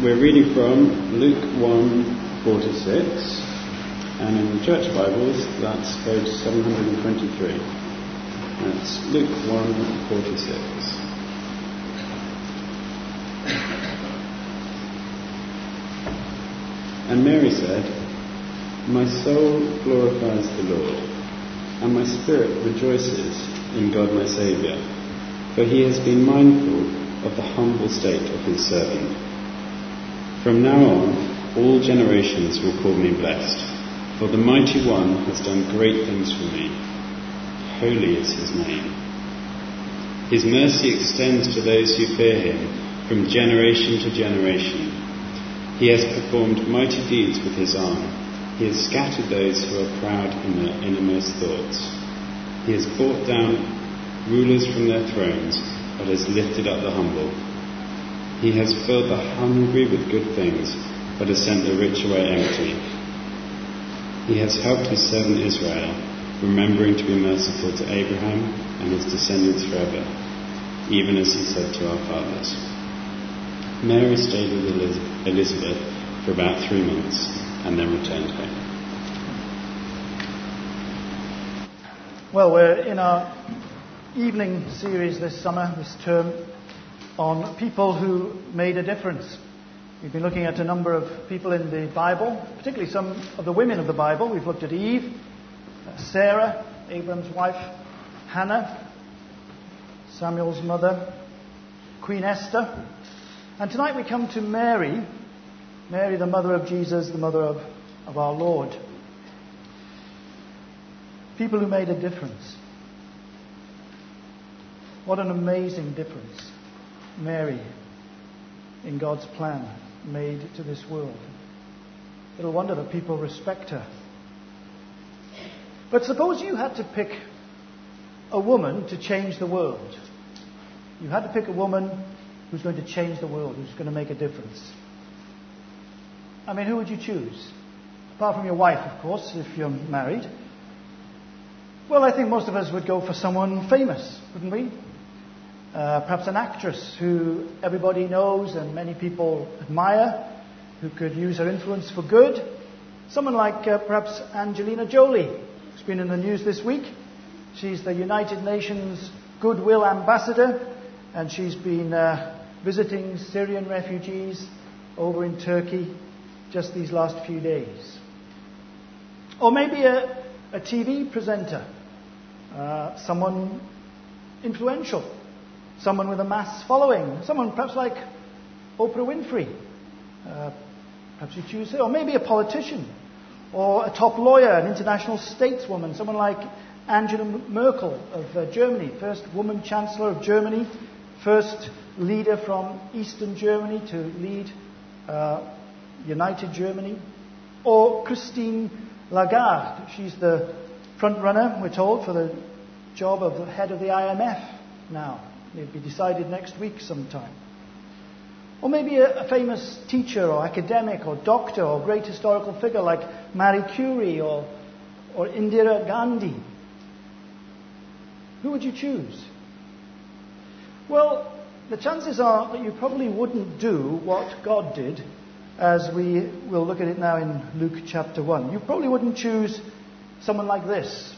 We're reading from Luke 1:46, and in the Church Bibles, that's page 723. That's Luke 1:46. And Mary said, "My soul glorifies the Lord, and my spirit rejoices in God my Saviour, for he has been mindful of the humble state of his servant. From now on, all generations will call me blessed, for the Mighty One has done great things for me. Holy is his name. His mercy extends to those who fear him from generation to generation. He has performed mighty deeds with his arm. He has scattered those who are proud in their innermost thoughts. He has brought down rulers from their thrones, but has lifted up the humble. He has filled the hungry with good things, but has sent the rich away empty. He has helped his servant Israel, remembering to be merciful to Abraham and his descendants forever, even as he said to our fathers." Mary stayed with Elizabeth for about 3 months and then returned home. Well, we're in our evening series this summer, this term, on people who made a difference. We've been looking at a number of people in the Bible, particularly some of the women of the Bible. We've looked at Eve, Sarah, Abraham's wife, Hannah, Samuel's mother, Queen Esther. And tonight we come to Mary, the mother of Jesus, the mother of our Lord. People who made a difference. What an amazing difference Mary, in God's plan, made to this world. Little wonder that people respect her. But suppose you had to pick a woman to change the world. You had to pick a woman who's going to change the world, who's going to make a difference. I mean, who would you choose? Apart from your wife, of course, if you're married. Well, I think most of us would go for someone famous, wouldn't we? Perhaps an actress who everybody knows and many people admire, who could use her influence for good. Someone like perhaps Angelina Jolie, who's been in the news this week. She's the United Nations Goodwill Ambassador, and she's been visiting Syrian refugees over in Turkey just these last few days. Or maybe a TV presenter, someone influential. Someone with a mass following. Someone perhaps like Oprah Winfrey. Perhaps you choose her. Or maybe a politician. Or a top lawyer, an international stateswoman. Someone like Angela Merkel of Germany. First woman chancellor of Germany. First leader from Eastern Germany to lead United Germany. Or Christine Lagarde. She's the front runner, we're told, for the job of the head of the IMF now. It'll be decided next week sometime. Or maybe a famous teacher or academic or doctor or great historical figure like Marie Curie or Indira Gandhi. Who would you choose? Well, the chances are that you probably wouldn't do what God did, as we will look at it now in Luke chapter 1. You probably wouldn't choose someone like this.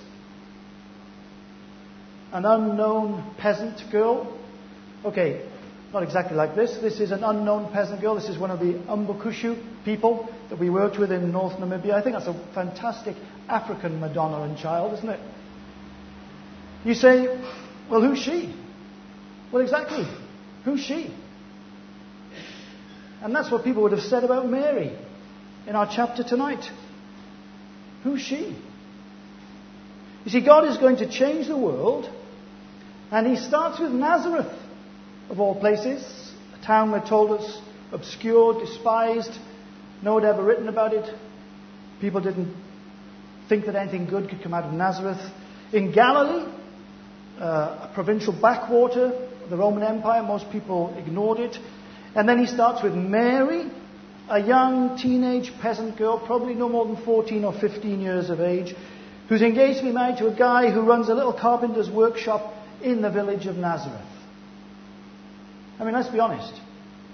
An unknown peasant girl. Okay, not exactly like this. This is an unknown peasant girl. This is one of the Umbukushu people that we worked with in North Namibia. I think that's a fantastic African Madonna and child, isn't it? You say, well, who's she? Well, exactly. Who's she? And that's what people would have said about Mary in our chapter tonight. Who's she? You see, God is going to change the world. And he starts with Nazareth, of all places, a town we're told is obscure, despised. No one had ever written about it. People didn't think that anything good could come out of Nazareth. In Galilee, a provincial backwater of the Roman Empire, most people ignored it. And then he starts with Mary, a young teenage peasant girl, probably no more than 14 or 15 years of age, who's engaged to be married to a guy who runs a little carpenter's workshop in the village of Nazareth. I mean, let's be honest.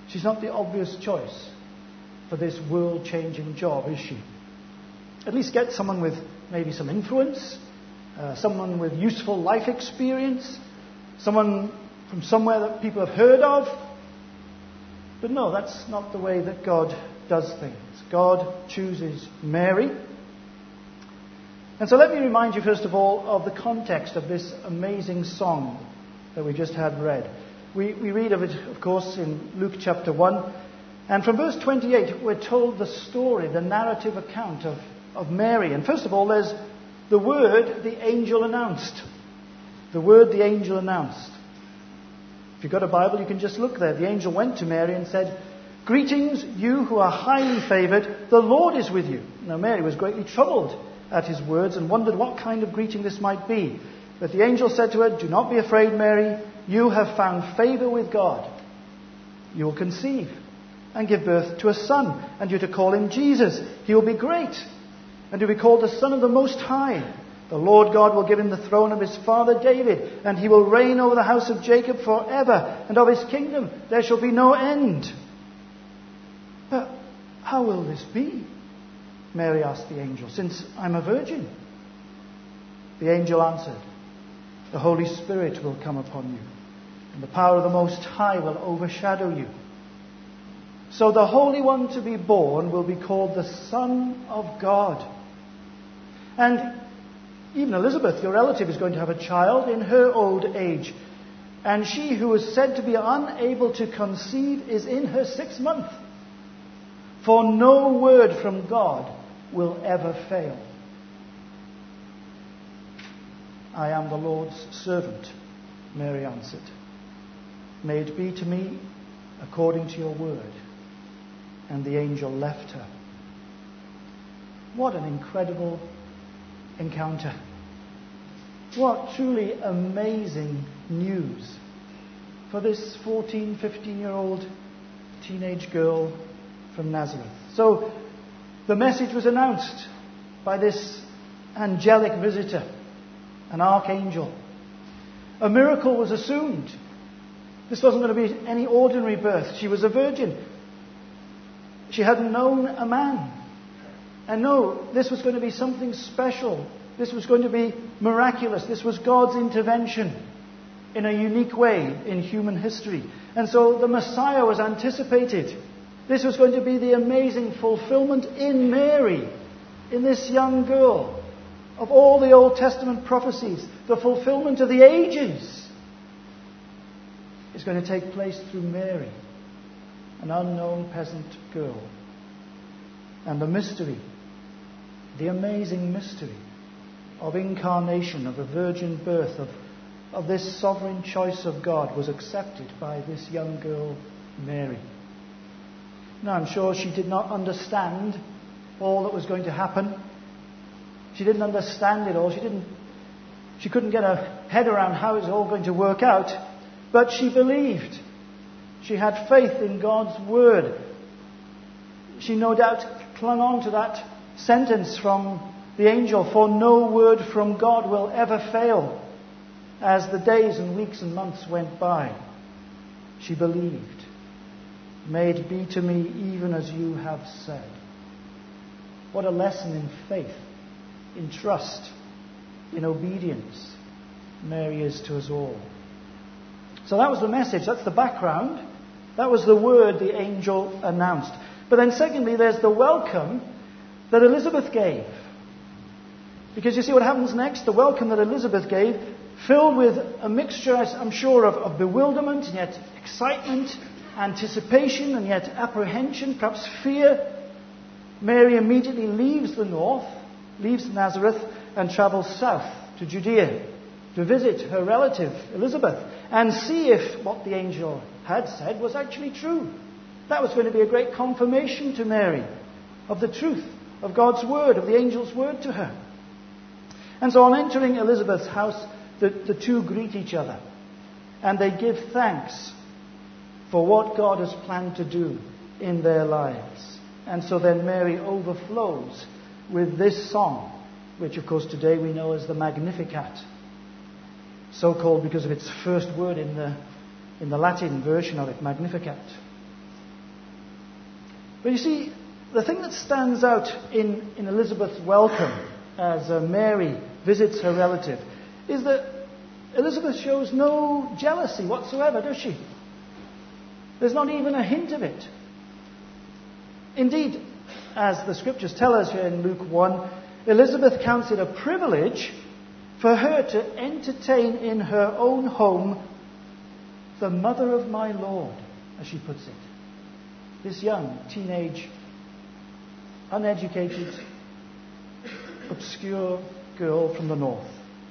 She's not the obvious choice for this world-changing job, is she? At least get someone with maybe some influence, someone with useful life experience, someone from somewhere that people have heard of. But no, that's not the way that God does things. God chooses Mary. And so let me remind you, first of all, of the context of this amazing song that we just had read. We read of it, of course, in Luke chapter 1. And from verse 28, we're told the story, the narrative account of Mary. And first of all, there's the word the angel announced. The word the angel announced. If you've got a Bible, you can just look there. The angel went to Mary and said, "Greetings, you who are highly favoured, the Lord is with you." Now Mary was greatly troubled at his words and wondered what kind of greeting this might be. But the angel said to her, "Do not be afraid, Mary. You have found favour with God. You will conceive and give birth to a son, and you're to call him Jesus. He will be great, and he'll be called the Son of the Most High. The Lord God will give him the throne of his father David, and he will reign over the house of Jacob forever, and of his kingdom there shall be no end." "But how will this be?" Mary asked the angel, "since I'm a virgin." The angel answered, "The Holy Spirit will come upon you, and the power of the Most High will overshadow you. So the Holy One to be born will be called the Son of God. And even Elizabeth, your relative, is going to have a child in her old age. And she who was said to be unable to conceive is in her 6th month. For no word from God will ever fail." "I am the Lord's servant," Mary answered. "May it be to me according to your word." And the angel left her. What an incredible encounter. What truly amazing news for this 14, 15-year-old teenage girl from Nazareth. So the message was announced by this angelic visitor, an archangel. A miracle was assumed. This wasn't going to be any ordinary birth. She was a virgin. She hadn't known a man. And no, this was going to be something special. This was going to be miraculous. This was God's intervention in a unique way in human history. And so the Messiah was anticipated. This was going to be the amazing fulfillment in Mary, in this young girl, of all the Old Testament prophecies. The fulfillment of the ages is going to take place through Mary, an unknown peasant girl. And the mystery, the amazing mystery of incarnation, of a virgin birth, of this sovereign choice of God was accepted by this young girl, Mary. Now, I'm sure she did not understand all that was going to happen. She didn't understand it all. She couldn't get her head around how it was all going to work out. But she believed. She had faith in God's word. She no doubt clung on to that sentence from the angel, "For no word from God will ever fail." As the days and weeks and months went by, she believed. "May it be to me even as you have said." What a lesson in faith, in trust, in obedience Mary is to us all. So that was the message, that's the background. That was the word the angel announced. But then secondly, there's the welcome that Elizabeth gave. Because you see what happens next? The welcome that Elizabeth gave, filled with a mixture, I'm sure, of bewilderment and yet excitement, anticipation and yet apprehension, perhaps fear. Mary immediately leaves the north, leaves Nazareth, and travels south to Judea to visit her relative Elizabeth and see if what the angel had said was actually true. That was going to be a great confirmation to Mary of the truth of God's word, of the angel's word to her. And so on entering Elizabeth's house, the two greet each other and they give thanks for what God has planned to do in their lives. And so then Mary overflows with this song, which of course today we know as the Magnificat, so called because of its first word in the Latin version of it, Magnificat. But you see, the thing that stands out in Elizabeth's welcome as Mary visits her relative is that Elizabeth shows no jealousy whatsoever, does she? There's not even a hint of it. Indeed, as the scriptures tell us here in Luke 1, Elizabeth counts it a privilege for her to entertain in her own home the mother of my Lord, as she puts it. This young, teenage, uneducated, obscure girl from the north.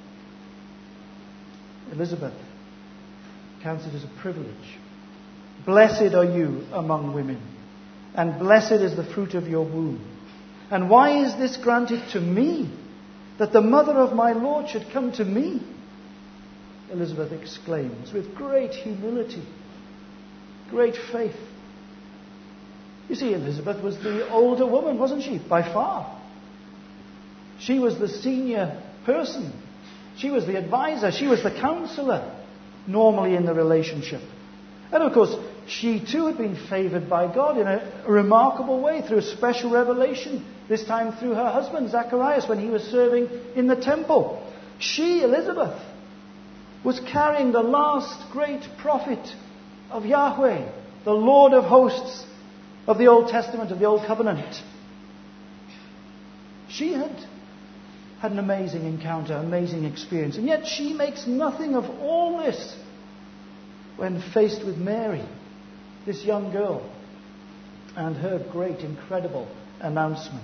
Elizabeth counts it as a privilege. Blessed are you among women, and blessed is the fruit of your womb. And why is this granted to me, that the mother of my Lord should come to me? Elizabeth exclaims with great humility, great faith. You see, Elizabeth was the older woman, wasn't she? By far. She was the senior person. She was the advisor. She was the counselor, normally in the relationship. And of course, she too had been favoured by God in a remarkable way through a special revelation, this time through her husband, Zacharias, when he was serving in the temple. She, Elizabeth, was carrying the last great prophet of Yahweh, the Lord of hosts of the Old Testament, of the Old Covenant. She had an amazing encounter, amazing experience, and yet she makes nothing of all this when faced with Mary, this young girl, and her great, incredible announcement.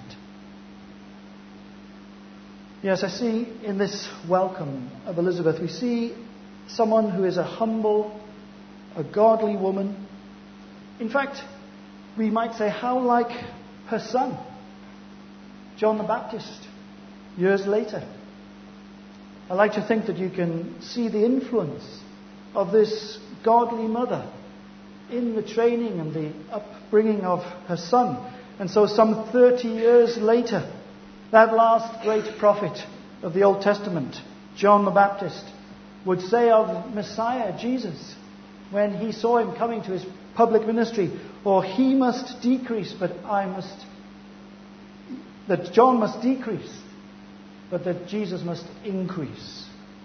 Yes, I see in this welcome of Elizabeth, we see someone who is a humble, a godly woman. In fact, we might say how like her son, John the Baptist, years later. I like to think that you can see the influence of this godly mother in the training and the upbringing of her son. And so some 30 years later, that last great prophet of the Old Testament, John the Baptist, would say of Messiah, Jesus, when he saw him coming to his public ministry, or he must decrease, that John must decrease, but that Jesus must increase.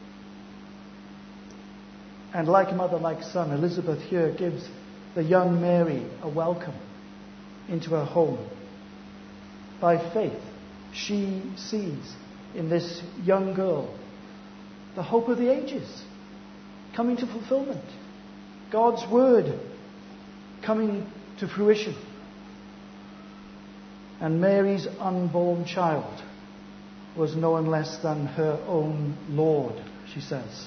And like mother, like son, Elizabeth here gives the young Mary a welcome into her home. By faith, she sees in this young girl the hope of the ages coming to fulfillment. God's word coming to fruition. And Mary's unborn child was no one less than her own Lord, she says.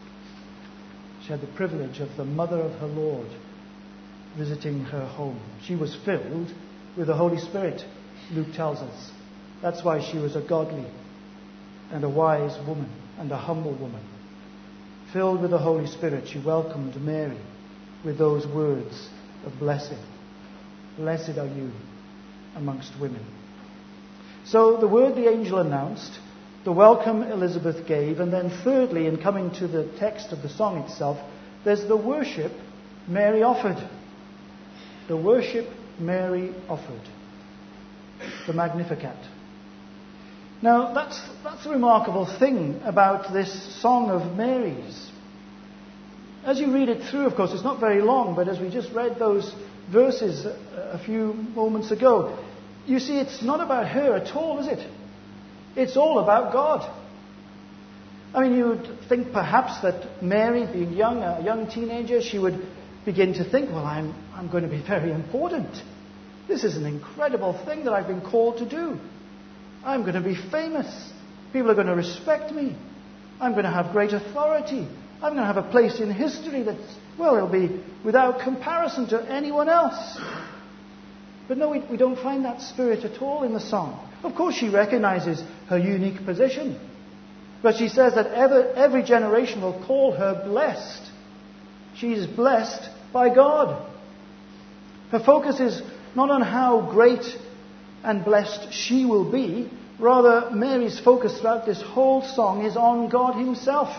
She had the privilege of the mother of her Lord visiting her home. She was filled with the Holy Spirit, Luke tells us. That's why she was a godly and a wise woman and a humble woman. Filled with the Holy Spirit, she welcomed Mary with those words of blessing. Blessed are you amongst women. So the word the angel announced, the welcome Elizabeth gave, and then thirdly, in coming to the text of the song itself, there's the worship Mary offered. The worship Mary offered. The Magnificat. Now, that's a remarkable thing about this song of Mary's. As you read it through, of course, it's not very long, but as we just read those verses a few moments ago, you see it's not about her at all, is it? It's all about God. I mean, you would think perhaps that Mary, being young, a young teenager, she would begin to think, well, I'm going to be very important. This is an incredible thing that I've been called to do. I'm going to be famous. People are going to respect me. I'm going to have great authority. I'm going to have a place in history that's, well, it'll be without comparison to anyone else. But no, we don't find that spirit at all in the song. Of course, she recognizes her unique position. But she says that every generation will call her blessed. She is blessed by God. Her focus is not on how great and blessed she will be. Rather, Mary's focus throughout this whole song is on God Himself.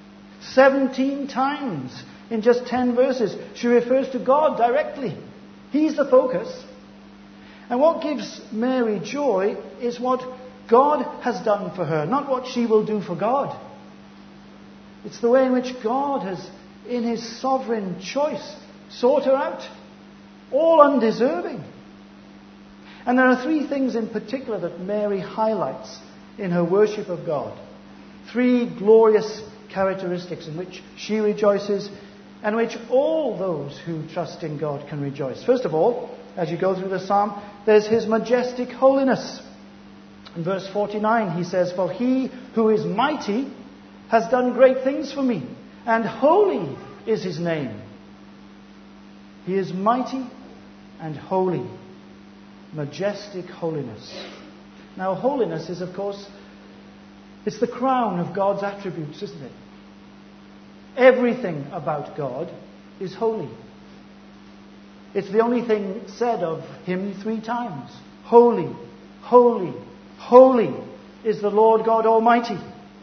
17 times in just 10 verses, she refers to God directly. He's the focus. And what gives Mary joy is what God has done for her, not what she will do for God. It's the way in which God has, in his sovereign choice, sought her out, all undeserving. And there are three things in particular that Mary highlights in her worship of God. Three glorious characteristics in which she rejoices and which all those who trust in God can rejoice. First of all, as you go through the psalm, there's his majestic holiness. In verse 49 he says, "For he who is mighty has done great things for me, and holy is his name." He is mighty and holy. Majestic holiness. Now, holiness is, of course, it's the crown of God's attributes, isn't it? Everything about God is holy. It's the only thing said of him 3 times. Holy, holy, holy is the Lord God Almighty.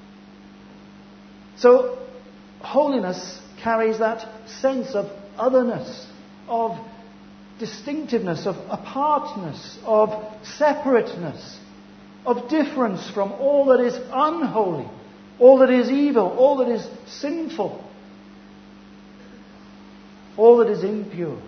So, holiness carries that sense of otherness, of distinctiveness, of apartness, of separateness, of difference from all that is unholy, all that is evil, all that is sinful, all that is impure.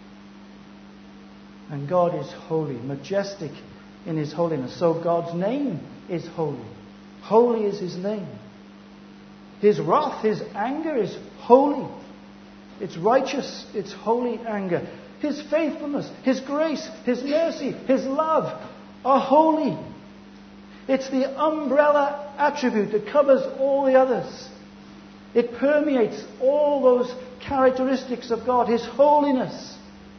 And God is holy, majestic in his holiness. So God's name is holy. Holy is his name. His wrath, his anger is holy. It's righteous, it's holy anger. His faithfulness, his grace, his mercy, his love are holy. It's the umbrella attribute that covers all the others. It permeates all those characteristics of God, his holiness.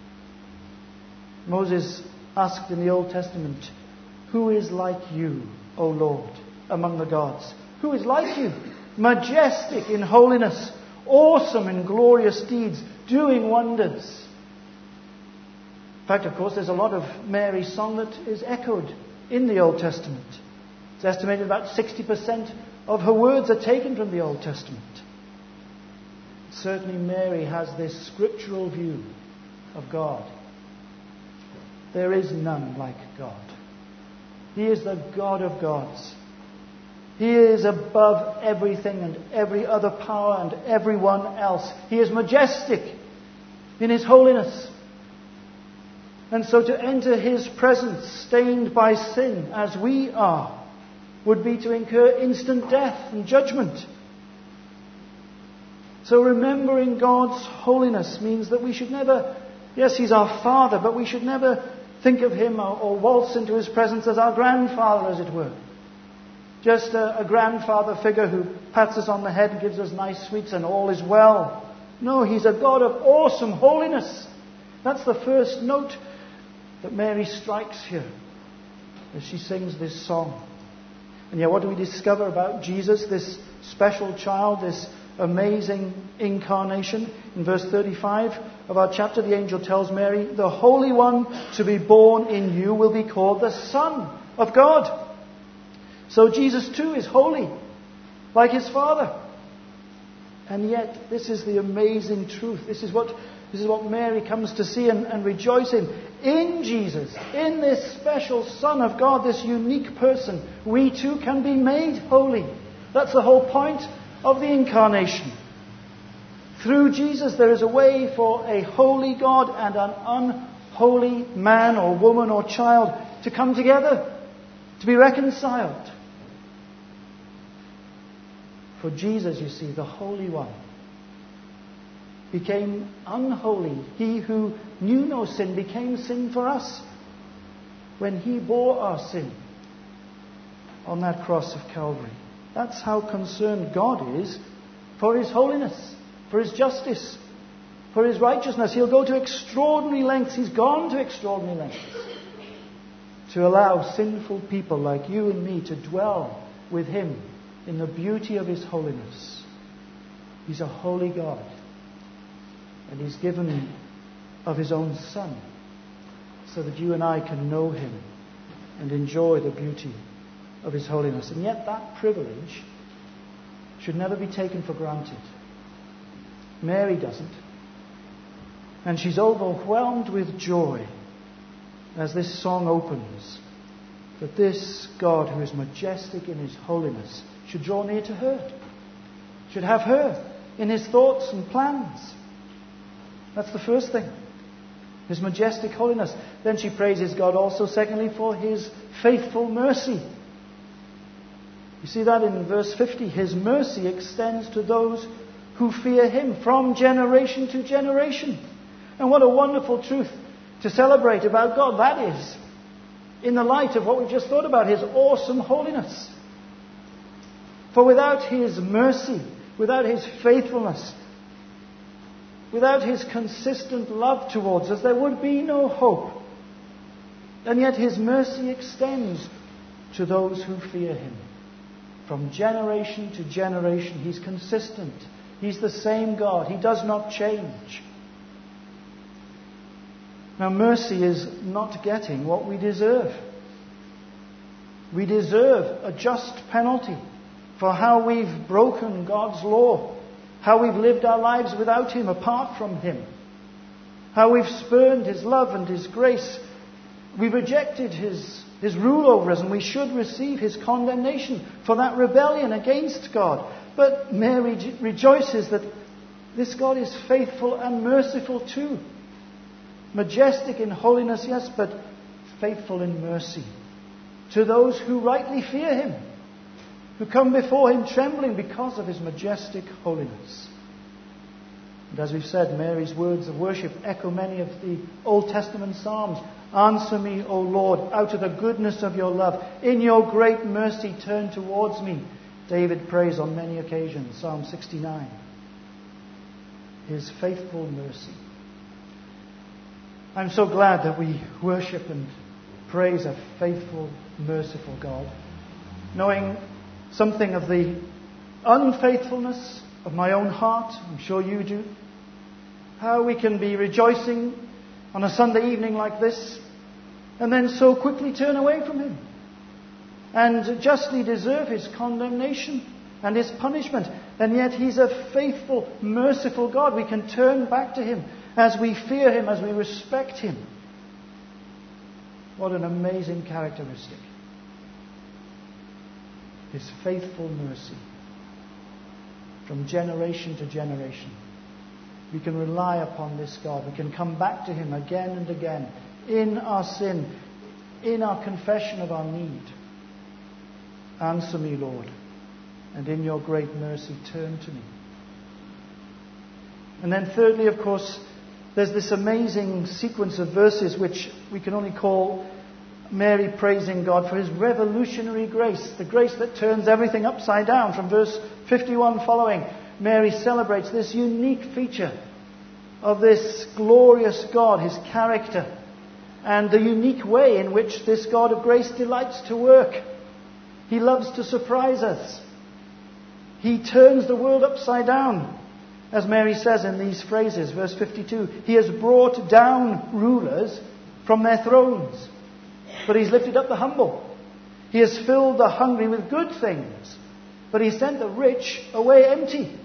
Moses asked in the Old Testament, "Who is like you, O Lord, among the gods? Who is like you? Majestic in holiness, awesome in glorious deeds, doing wonders." In fact, of course, there's a lot of Mary's song that is echoed in the Old Testament. It's estimated about 60% of her words are taken from the Old Testament. Certainly Mary has this scriptural view of God. There is none like God. He is the God of gods. He is above everything and every other power and everyone else. He is majestic in his holiness. And so to enter his presence stained by sin, as we are, would be to incur instant death and judgment. So remembering God's holiness means that we should never, yes, he's our Father, but we should never think of him or waltz into his presence as our grandfather, as it were. Just a grandfather figure who pats us on the head and gives us nice sweets and all is well. No, he's a God of awesome holiness. That's the first note that Mary strikes here as she sings this song. And yet what do we discover about Jesus, this special child, this amazing incarnation? In verse 35 of our chapter, the angel tells Mary, "The Holy One to be born in you will be called the Son of God." So Jesus too is holy, like his Father. And yet, this is the amazing truth. This is what Mary comes to see and rejoice in. In Jesus, in this special Son of God, this unique person, we too can be made holy. That's the whole point of the incarnation. Through Jesus, there is a way for a holy God and an unholy man or woman or child to come together, to be reconciled. For Jesus, you see, the Holy One, became unholy. He who knew no sin became sin for us when he bore our sin on that cross of Calvary. That's how concerned God is for his holiness, for his justice, for his righteousness. He'll go to extraordinary lengths. He's gone to extraordinary lengths to allow sinful people like you and me to dwell with him in the beauty of his holiness. He's a holy God. And he's given of his own Son so that you and I can know him and enjoy the beauty of his holiness. And yet that privilege should never be taken for granted. Mary doesn't. And she's overwhelmed with joy as this song opens, that this God who is majestic in his holiness should draw near to her, should have her in his thoughts and plans. That's the first thing. His majestic holiness. Then she praises God also, secondly, for his faithful mercy. You see that in verse 50. His mercy extends to those who fear him from generation to generation. And what a wonderful truth to celebrate about God that is, in the light of what we've just thought about, his awesome holiness. For without his mercy, without his faithfulness, without his consistent love towards us, there would be no hope. And yet his mercy extends to those who fear him. From generation to generation, he's consistent. He's the same God. He does not change. Now, mercy is not getting what we deserve. We deserve a just penalty for how we've broken God's law, how we've lived our lives without him, apart from him, how we've spurned his love and his grace. We've rejected his rule over us, and we should receive his condemnation for that rebellion against God. But Mary rejoices that this God is faithful and merciful too. Majestic in holiness, yes, but faithful in mercy to those who rightly fear him, who come before him trembling because of his majestic holiness. And as we've said, Mary's words of worship echo many of the Old Testament Psalms. Answer me, O Lord, out of the goodness of your love. In your great mercy, turn towards me. David prays on many occasions, Psalm 69. His faithful mercy. I'm so glad that we worship and praise a faithful, merciful God, knowing something of the unfaithfulness of my own heart. I'm sure you do. How we can be rejoicing on a Sunday evening like this and then so quickly turn away from him and justly deserve his condemnation and his punishment. And yet he's a faithful, merciful God. We can turn back to him as we fear him, as we respect him. What an amazing characteristic. His faithful mercy. From generation to generation. We can rely upon this God. We can come back to him again and again in our sin, in our confession of our need. Answer me, Lord, and in your great mercy turn to me. And then thirdly, of course, there's this amazing sequence of verses which we can only call Mary praising God for his revolutionary grace, the grace that turns everything upside down. From verse 51 following, Mary celebrates this unique feature of this glorious God, his character, and the unique way in which this God of grace delights to work. He loves to surprise us. He turns the world upside down. As Mary says in these phrases, verse 52, he has brought down rulers from their thrones, but he's lifted up the humble. He has filled the hungry with good things, but he sent the rich away empty.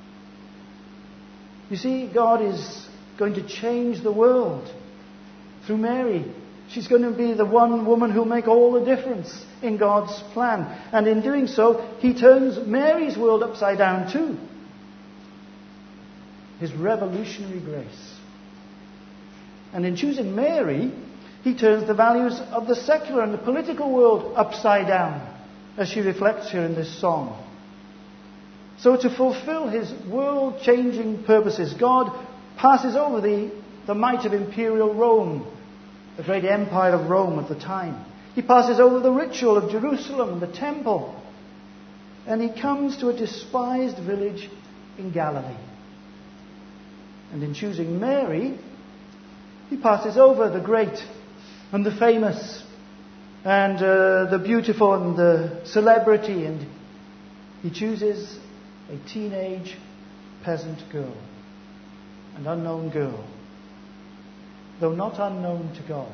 You see, God is going to change the world through Mary. She's going to be the one woman who'll make all the difference in God's plan. And in doing so, he turns Mary's world upside down too. His revolutionary grace. And in choosing Mary, he turns the values of the secular and the political world upside down, as she reflects here in this song. So to fulfill his world-changing purposes, God passes over the might of imperial Rome, the great empire of Rome at the time. He passes over the ritual of Jerusalem and the temple. And he comes to a despised village in Galilee. And in choosing Mary, he passes over the great and the famous and the beautiful and the celebrity, and he chooses a teenage peasant girl, an unknown girl, though not unknown to God.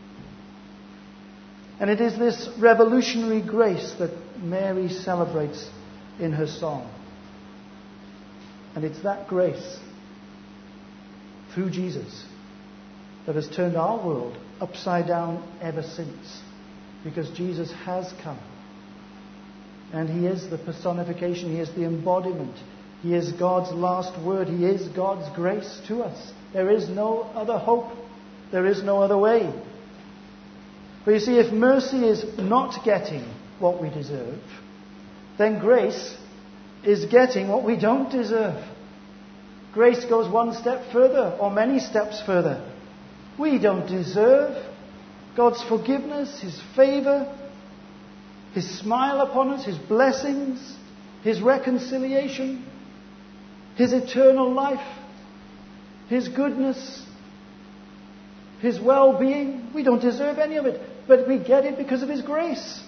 And it is this revolutionary grace that Mary celebrates in her song. And it's that grace through Jesus that has turned our world upside down ever since. Because Jesus has come. And he is the personification. He is the embodiment. He is God's last word. He is God's grace to us. There is no other hope. There is no other way. But you see, if mercy is not getting what we deserve, then grace is getting what we don't deserve. Grace goes one step further, or many steps further. We don't deserve God's forgiveness, His favour, His smile upon us, His blessings, His reconciliation, His eternal life, His goodness, His well-being. We don't deserve any of it, but we get it because of His grace.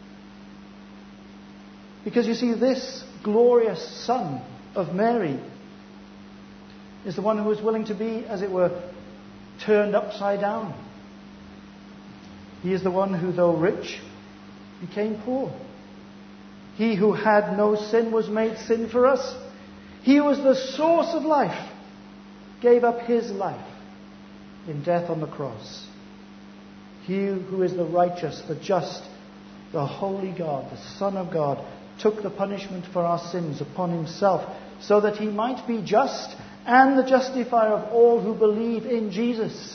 Because you see, this glorious Son of Mary is the one who was willing to be, as it were, turned upside down. He is the one who, though rich, became poor. He who had no sin was made sin for us. He who was the source of life gave up his life in death on the cross. He who is the righteous, the just, the holy God, the Son of God, took the punishment for our sins upon himself so that he might be just and the justifier of all who believe in Jesus.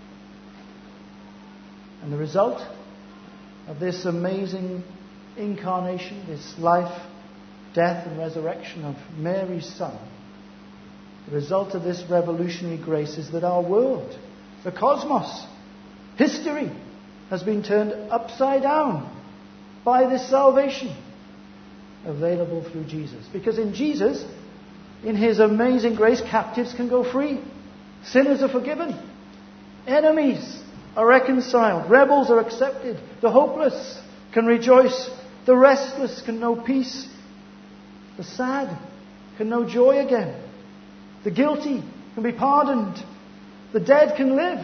And the result of this amazing incarnation, this life, death and resurrection of Mary's Son, the result of this revolutionary grace is that our world, the cosmos, history, has been turned upside down by this salvation available through Jesus. Because in Jesus, in His amazing grace, captives can go free. Sinners are forgiven. Enemies are reconciled. Rebels are accepted. The hopeless can rejoice. The restless can know peace. The sad can know joy again. The guilty can be pardoned. The dead can live.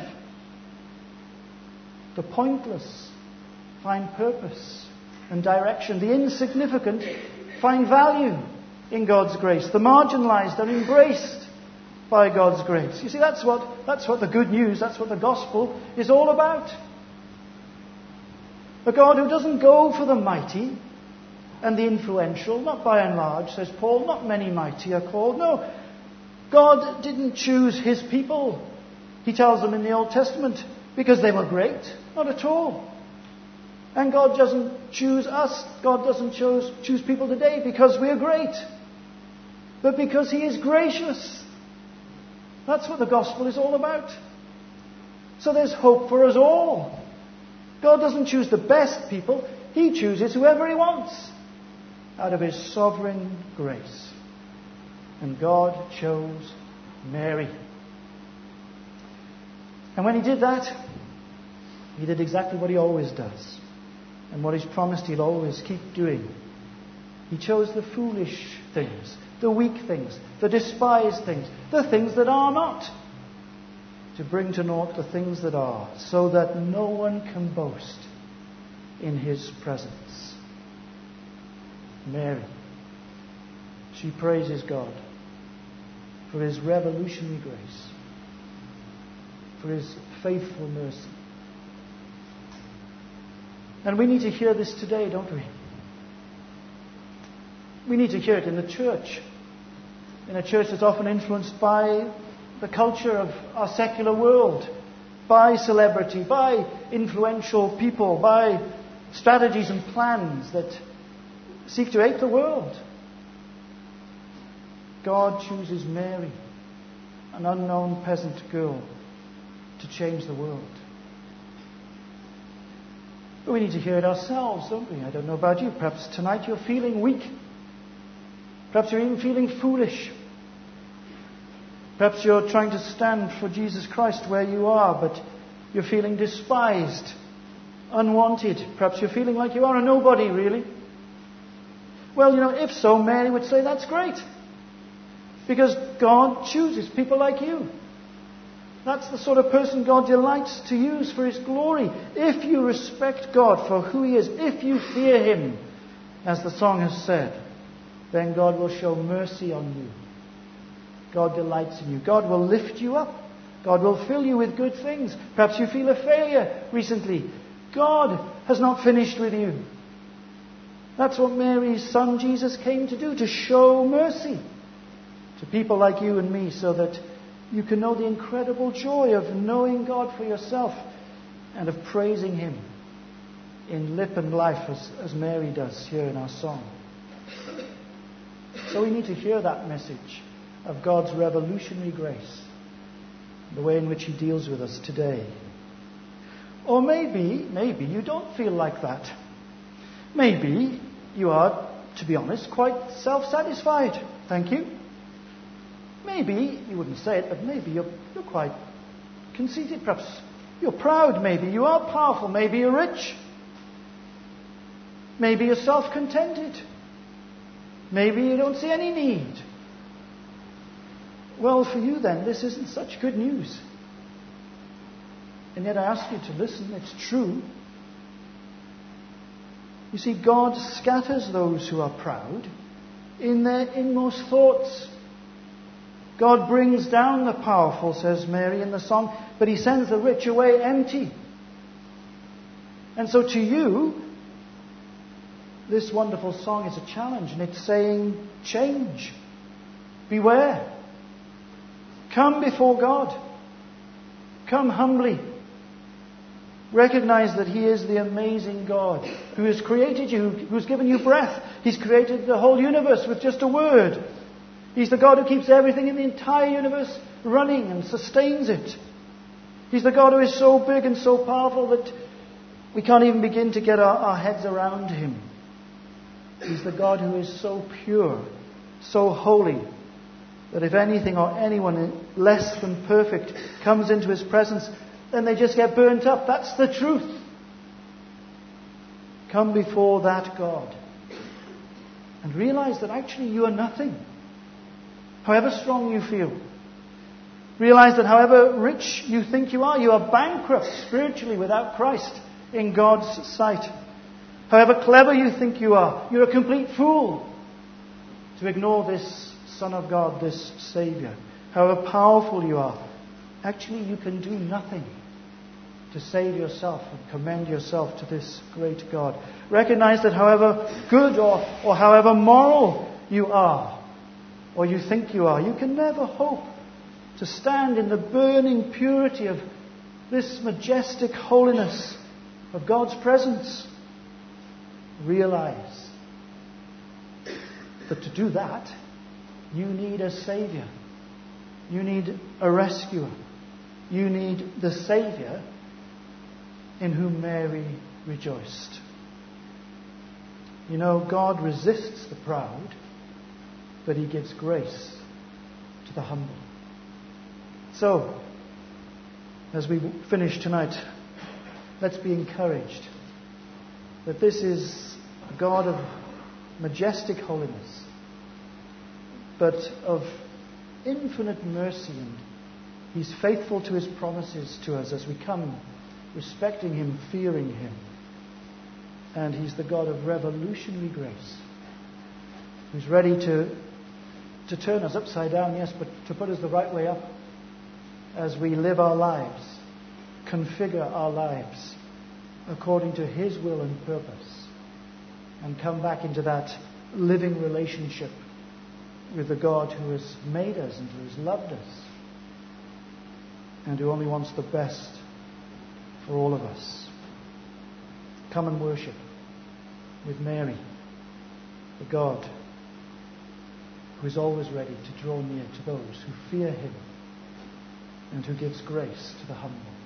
The pointless find purpose and direction. The insignificant find value in God's grace. The marginalized are embraced by God's grace. You see, that's what the good news, that's what the gospel is all about. A God who doesn't go for the mighty and the influential, not by and large, says Paul, not many mighty are called. No, God didn't choose His people, He tells them in the Old Testament, because they were great. Not at all. And God doesn't choose us, God doesn't choose people today because we are great, but because He is gracious. That's what the gospel is all about. So there's hope for us all. God doesn't choose the best people, He chooses whoever He wants out of His sovereign grace. And God chose Mary. And when He did that, He did exactly what He always does. And what He's promised He'll always keep doing. He chose the foolish things, the weak things, the despised things, the things that are not, to bring to naught the things that are, so that no one can boast in His presence. Mary, she praises God for His revolutionary grace, for His faithful mercy. And we need to hear this today, don't we? We need to hear it in the church. In a church that's often influenced by the culture of our secular world, by celebrity, by influential people, by strategies and plans that seek to ape the world. God chooses Mary, an unknown peasant girl, to change the world. But we need to hear it ourselves, don't we? I don't know about you. Perhaps tonight you're feeling weak. Perhaps you're even feeling foolish. Perhaps you're trying to stand for Jesus Christ where you are, but you're feeling despised, unwanted. Perhaps you're feeling like you are a nobody, really. Well, if so, Mary would say that's great. Because God chooses people like you. That's the sort of person God delights to use for His glory. If you respect God for who He is, if you fear Him, as the song has said, then God will show mercy on you. God delights in you. God will lift you up God will fill you with good things. Perhaps you feel a failure recently. God has not finished with you. That's what Mary's son Jesus came to do, to show mercy to people like you and me, so that you can know the incredible joy of knowing God for yourself and of praising Him in lip and life, as Mary does here in our song. So we need to hear that message of God's revolutionary grace, the way in which He deals with us today. Or maybe you don't feel like that. Maybe you are, to be honest, quite self-satisfied. Thank you. Maybe, you wouldn't say it, but maybe you're quite conceited. Perhaps you're proud. Maybe you are powerful. Maybe you're rich. Maybe you're self-contented. Maybe you don't see any need. Well, for you then, this isn't such good news. And yet I ask you to listen. It's true. You see, God scatters those who are proud in their inmost thoughts. God brings down the powerful, says Mary in the song, but He sends the rich away empty. And so to you, this wonderful song is a challenge, and it's saying, change. Beware. Come before God. Come humbly. Recognize that He is the amazing God who has created you, who has given you breath. He's created the whole universe with just a word. He's the God who keeps everything in the entire universe running and sustains it. He's the God who is so big and so powerful that we can't even begin to get our heads around Him. He's the God who is so pure, so holy, that if anything or anyone less than perfect comes into His presence, then they just get burnt up. That's the truth. Come before that God and realize that actually you are nothing. However strong you feel. Realize that however rich you think you are bankrupt spiritually without Christ in God's sight. However clever you think you are, you're a complete fool to ignore this Son of God, this Saviour. However powerful you are, actually you can do nothing to save yourself and commend yourself to this great God. Recognize that however good or however moral you are, or you think you are, you can never hope to stand in the burning purity of this majestic holiness of God's presence. Realize that to do that, you need a Saviour. You need a rescuer. You need the Saviour in whom Mary rejoiced. You know, God resists the proud, but He gives grace to the humble. So, as we finish tonight, let's be encouraged that this is a God of majestic holiness, but of infinite mercy, and He's faithful to His promises to us as we come respecting Him, fearing Him. And He's the God of revolutionary grace, who's ready to turn us upside down, yes, but to put us the right way up as we live our lives, configure our lives according to His will and purpose, and come back into that living relationship with the God who has made us and who has loved us and who only wants the best for all of us. Come and worship with Mary, the God who is always ready to draw near to those who fear Him and who gives grace to the humble.